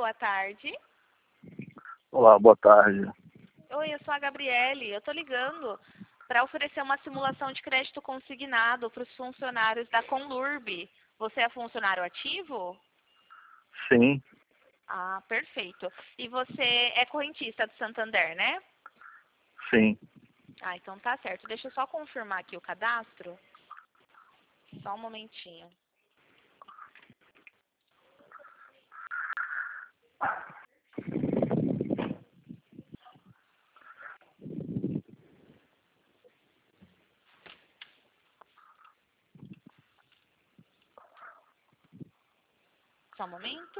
boa tarde. Olá, boa tarde. Oi, eu sou a Gabriele. Eu tô ligando para oferecer uma simulação de crédito consignado para os funcionários da Conlurb. Você é funcionário ativo? Sim, Ah, perfeito. E você é correntista do Santander, né? sim. Ah, então tá certo. Deixa eu só confirmar aqui o cadastro. Só um momentinho. Só um momento.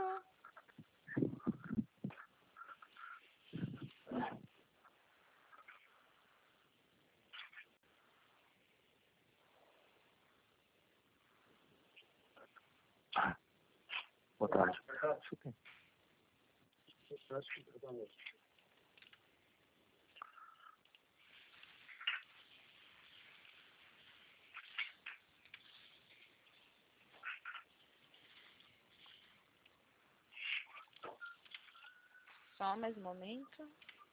Boa tarde. Só mais um momento.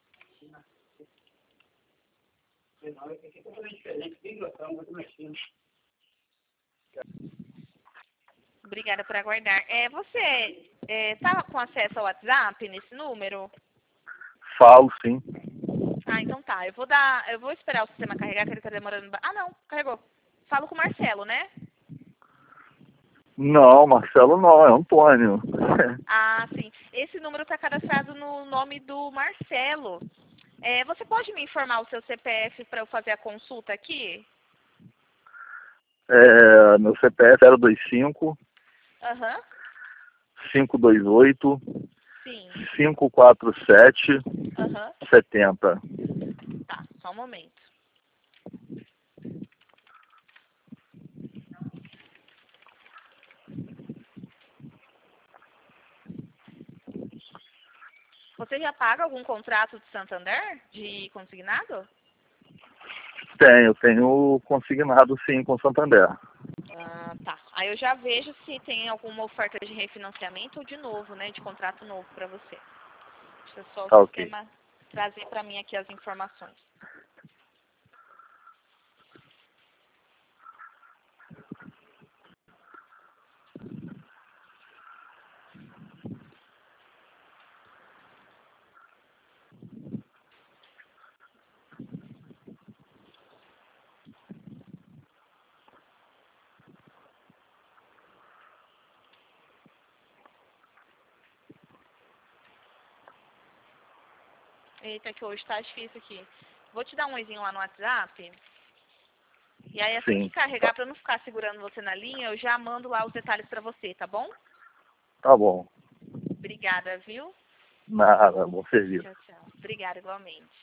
Obrigada por aguardar. Você tá com acesso ao WhatsApp nesse número? Falo, sim. Ah, então tá. Eu vou esperar o sistema carregar, que ele tá demorando. Ah, não, carregou. Falo com o Marcelo, né? Não, Marcelo não, é Antônio. Ah, sim. Esse número tá cadastrado no nome do Marcelo. Você pode me informar o seu CPF para eu fazer a consulta aqui? Meu CPF era 25 Aham. 528 Sim. 547 Aham. 70. Tá, só um momento. Você já paga algum contrato de Santander de consignado? Tenho consignado sim com Santander. Ah, tá. Aí eu já vejo se tem alguma oferta de refinanciamento ou de novo, né? De contrato novo para você. Deixa só o Tá ok. sistema trazer para mim aqui as informações. Eita, que hoje tá difícil aqui. Vou te dar um oizinho lá no WhatsApp. E aí assim que Sim, carregar, para eu não ficar segurando você na linha, eu já mando lá os detalhes para você, tá bom? tá bom. Obrigada, viu? Nada, bom serviço. Tchau, tchau. Obrigada igualmente.